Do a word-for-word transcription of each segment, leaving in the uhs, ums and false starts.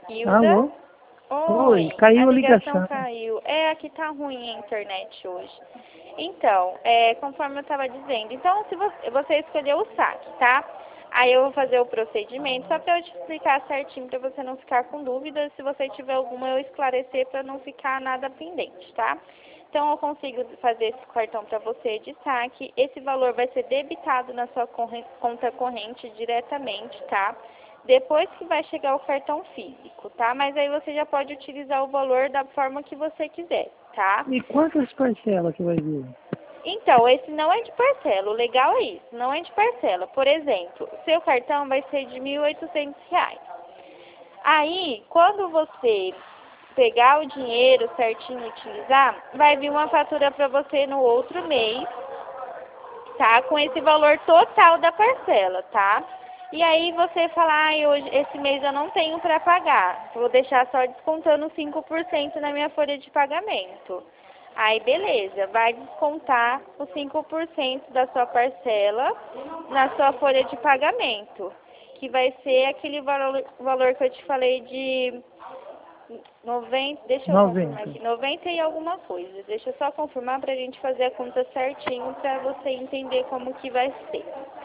Hilda? Alô? Oi, Oi, caiu a a ligação ligação. caiu. É, aqui tá ruim a internet hoje. Então, é, conforme eu estava dizendo, então se você, você escolheu o saque, tá? Aí eu vou fazer o procedimento só para eu te explicar certinho para você não ficar com dúvidas. Se você tiver alguma, eu esclarecer para não ficar nada pendente, tá? Então eu consigo fazer esse cartão para você de saque. Esse valor vai ser debitado na sua corre- conta corrente diretamente, tá? Depois que vai chegar o cartão físico, tá? Mas aí você já pode utilizar o valor da forma que você quiser, tá? E quantas parcelas que vai vir? Então, esse não é de parcela. O legal é isso, não é de parcela. Por exemplo, seu cartão vai ser de mil e oitocentos reais. Aí, quando você pegar o dinheiro certinho e utilizar, vai vir uma fatura para você no outro mês, tá? Com esse valor total da parcela, tá? E aí você fala, ah, hoje, esse mês eu não tenho para pagar, vou deixar só descontando cinco por cento na minha folha de pagamento. Aí beleza, vai descontar os cinco por cento da sua parcela na sua folha de pagamento, que vai ser aquele valor, valor que eu te falei de noventa, deixa eu confirmar noventa. aqui, noventa e alguma coisa. Deixa eu só confirmar pra gente fazer a conta certinho pra você entender como que vai ser.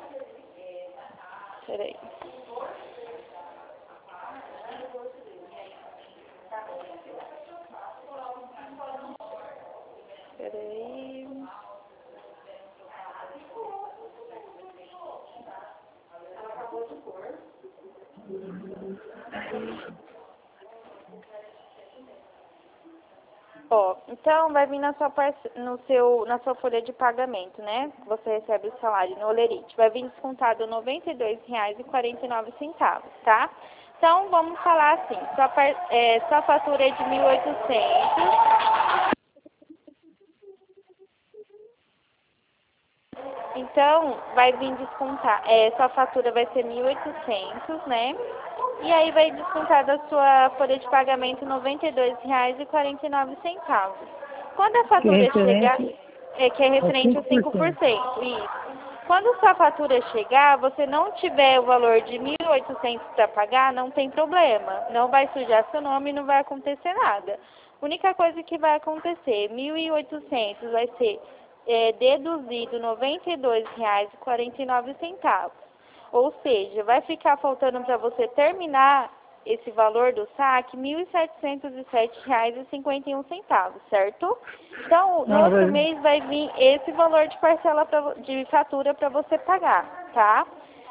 Peraí. Peraí. Ó, então vai vir na sua, parce... no seu... na sua folha de pagamento, né? Você recebe o salário no Olerite. Vai vir descontado noventa e dois reais e quarenta e nove centavos, tá? Então vamos falar assim, sua, par... é, sua fatura é de mil e oitocentos. Então, vai vir descontar, é, sua fatura vai ser mil e oitocentos, né? E aí vai descontar da sua folha de pagamento noventa e dois reais e quarenta e nove centavos. Quando a Que é fatura chegar, referente é, que é ao referente cinco aos por cinco por cento. cento, isso. Quando sua fatura chegar, você não tiver o valor de mil e oitocentos para pagar, não tem problema. Não vai sujar seu nome e não vai acontecer nada. A única coisa que vai acontecer, mil e oitocentos vai ser é, deduzido noventa e dois reais e quarenta e nove centavos. Ou seja, vai ficar faltando para você terminar esse valor do saque mil setecentos e sete reais e cinquenta e um centavos, certo? Então, no Ah, outro vai... mês vai vir esse valor de parcela pra, de fatura para você pagar, tá?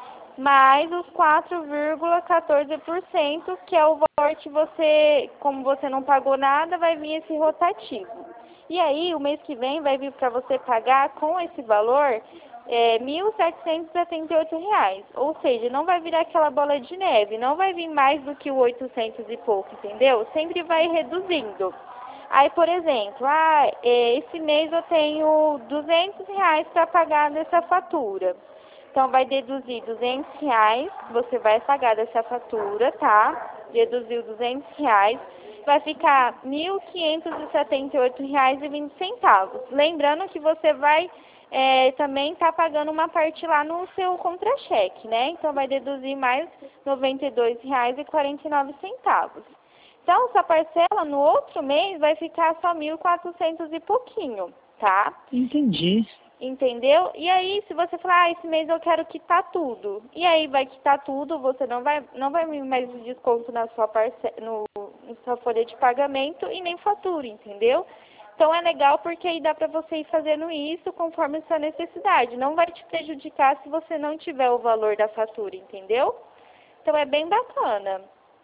Mais os quatro vírgula quatorze por cento, que é o valor que você, como você não pagou nada, vai vir esse rotativo. E aí, o mês que vem vai vir para você pagar com esse valor é, mil setecentos e setenta e oito reais. Ou seja, não vai virar aquela bola de neve, não vai vir mais do que o oitocentos e pouco, entendeu? Sempre vai reduzindo. Aí, por exemplo, ah, esse mês eu tenho duzentos reais para pagar dessa fatura. Então, vai deduzir duzentos reais, você vai pagar dessa fatura, tá? Deduziu duzentos reais, vai ficar mil quinhentos e setenta e oito reais e vinte centavos. Lembrando que você vai é, também estar tá pagando uma parte lá no seu contra-cheque, né? Então, vai deduzir mais noventa e dois reais e quarenta e nove centavos. Então, sua parcela no outro mês vai ficar só mil e quatrocentos e pouquinho, tá? Entendi. Entendeu? E aí, se você falar, ah, esse mês eu quero quitar tudo. E aí vai quitar tudo, você não vai, não vai vir mais o desconto na sua parce... no, na sua folha de pagamento e nem fatura, entendeu? Então é legal porque aí dá pra você ir fazendo isso conforme a sua necessidade. Não vai te prejudicar se você não tiver o valor da fatura, entendeu? Então é bem bacana.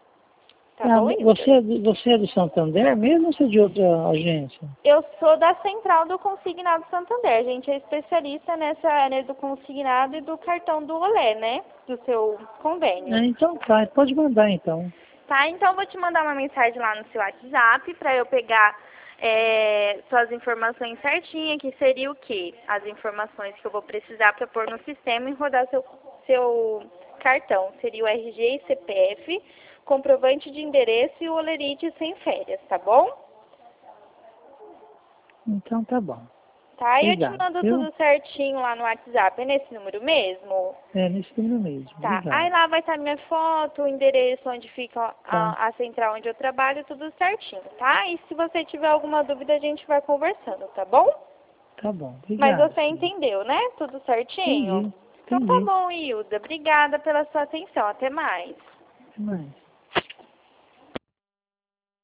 Tá Ah, bom, Hilda? você, é do- você é do Santander mesmo ou você é de outra agência? Eu sou da Central do Consignado Santander. A gente é especialista nessa área do consignado e do cartão do Olé, né? Do seu convênio. Ah, então tá, pode mandar então. Tá? Então, eu vou te mandar uma mensagem lá no seu WhatsApp para eu pegar é, suas informações certinhas, que seria o quê? As informações que eu vou precisar para pôr no sistema e rodar seu, seu cartão. Seria o R G e C P F, comprovante de endereço e o Olerite sem férias, tá bom? Então tá bom. tá? E eu Obrigado, te mando viu? tudo certinho lá no WhatsApp. É nesse número mesmo? É, nesse número mesmo. Tá. Obrigado. Aí lá vai estar minha foto, o endereço onde fica a, Tá. a central onde eu trabalho, tudo certinho, tá? E se você tiver alguma dúvida, a gente vai conversando, tá bom? Tá bom. Mas Obrigado. você entendeu, né? Tudo certinho? Entendi. Então tá Entendi. bom, Hilda. Obrigada pela sua atenção. Até mais. Até mais.